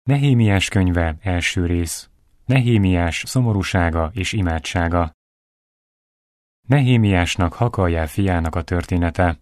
Nehémiás könyve, első rész. Nehémiás szomorúsága és imádsága. Nehémiásnak, Hakaljá fiának a története.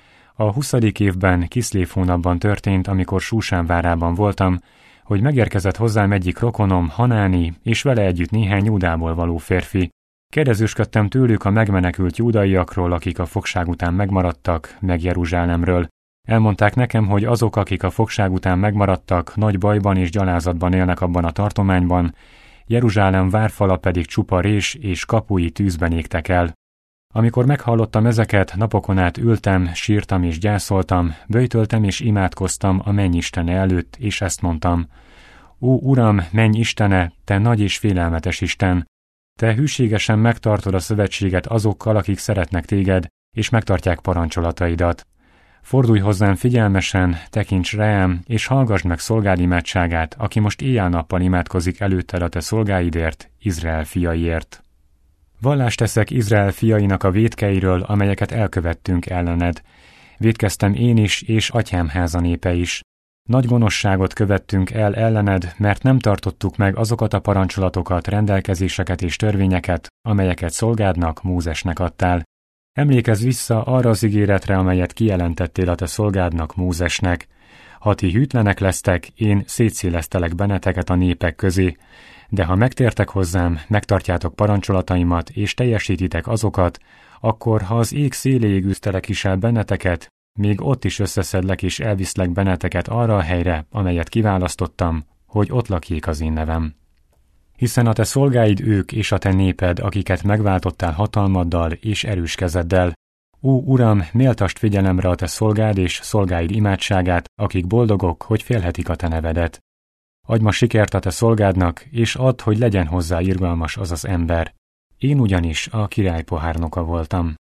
A 20. évben, Kiszlév hónapban történt, amikor Súsán várában voltam, hogy megérkezett hozzám egyik rokonom, Hanáni, és vele együtt néhány Júdából való férfi. Kérdezősködtem tőlük a megmenekült júdaiakról, akik a fogság után megmaradtak, meg Jeruzsálemről. Elmondták nekem, hogy azok, akik a fogság után megmaradtak, nagy bajban és gyalázatban élnek abban a tartományban, Jeruzsálem várfala pedig csupa rés és kapui tűzben égtek el. Amikor meghallottam ezeket, napokon át ültem, sírtam és gyászoltam, böjtöltem és imádkoztam a Mennyistene előtt, és ezt mondtam: Ó, Uram, menny Istene, te nagy és félelmetes Isten! Te hűségesen megtartod a szövetséget azokkal, akik szeretnek téged, és megtartják parancsolataidat. Fordulj hozzám figyelmesen, tekints rám, és hallgassd meg szolgád imádságát, aki most éjjel-nappal imádkozik előtted a te szolgáidért, Izrael fiaiért. Vallást teszek Izrael fiainak a vétkeiről, amelyeket elkövettünk ellened. Vétkeztem én is, és atyám háza népe is. Nagy gonoszságot követtünk el ellened, mert nem tartottuk meg azokat a parancsolatokat, rendelkezéseket és törvényeket, amelyeket szolgádnak, Mózesnek adtál. Emlékezz vissza arra az ígéretre, amelyet kijelentettél a te szolgádnak, Mózesnek. Ha ti hűtlenek lesztek, én szétszélesztelek benneteket a népek közé, de ha megtértek hozzám, megtartjátok parancsolataimat, és teljesítitek azokat, akkor, ha az ég széléig űztelek is el benneteket, még ott is összeszedlek és elviszlek benneteket arra a helyre, amelyet kiválasztottam, hogy ott lakjék az én nevem. Hiszen a te szolgáid ők és a te néped, akiket megváltottál hatalmaddal és erős kezeddel. Ó, Uram, méltasd figyelemre a te szolgád és szolgáid imádságát, akik boldogok, hogy félhetik a te nevedet. Adj ma sikert a te szolgádnak, és add, hogy legyen hozzá irgalmas az az ember. Én ugyanis a király pohárnoka voltam.